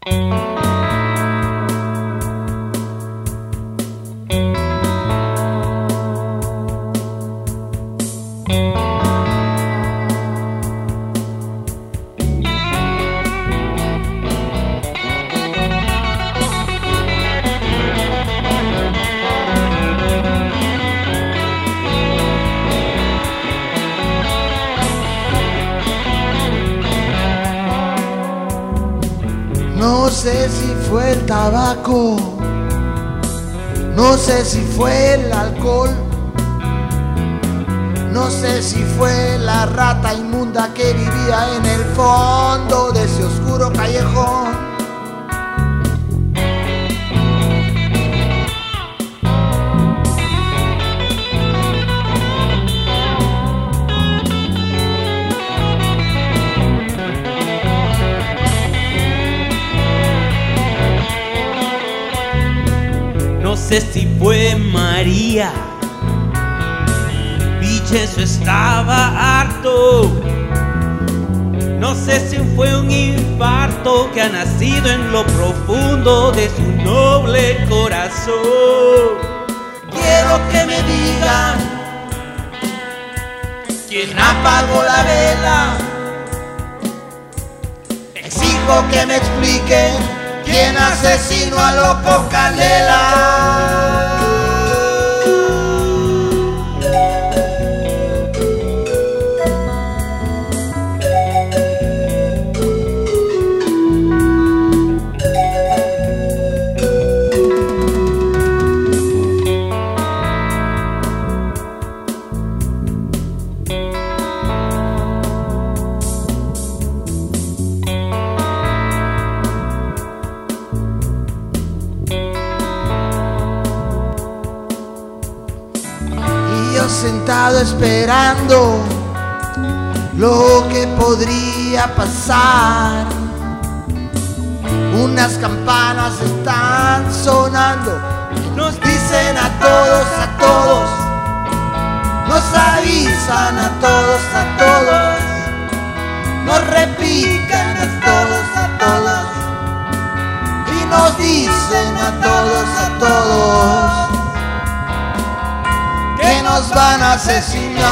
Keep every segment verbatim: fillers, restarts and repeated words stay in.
No sé si fue el tabaco, no sé si fue el alcohol, no sé si fue la rata inmunda que vivía en el fondo de ese oscuro callejón. No sé si fue María, Vicenzo estaba harto. No sé si fue un infarto que ha nacido en lo profundo de su noble corazón. Quiero que me digan quién apagó la vela. Exijo que me expliquen quién asesinó a Loco Canela. Sentado esperando lo que podría pasar. Unas campanas están sonando, nos dicen a todos, a todos, nos avisan a todos, a todos, nos repican a todos, a todos, y nos dicen a todos, a todos que nos van a asesinar.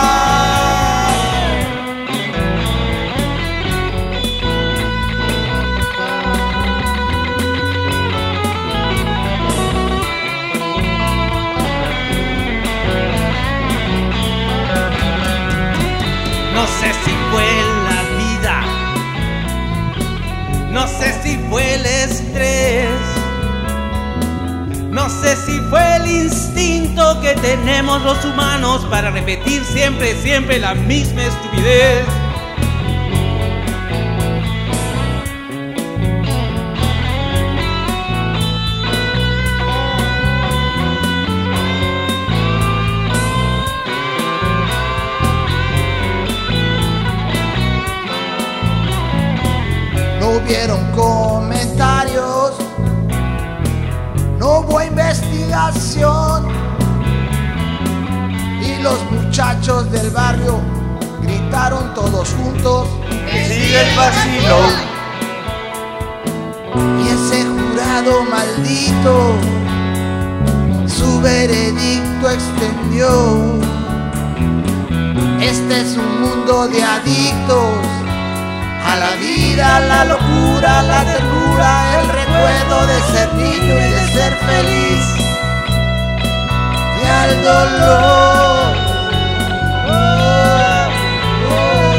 No sé si fue la vida, no sé si fue el estrés, no sé si fue el instinto que tenemos los humanos para repetir siempre, siempre la misma estupidez. No hubieron comentarios, no hubo investigación, y los muchachos del barrio gritaron todos juntos: ¡Que siga el vacilón! Y ese jurado maldito su veredicto extendió: este es un mundo de adictos a la vida, a la locura, a la ternura, el recuerdo de ser niño y de ser feliz, y al dolor. Oh, oh.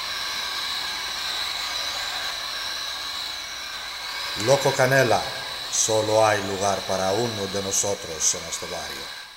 Loco Canela, Solo hay lugar para uno de nosotros en este barrio.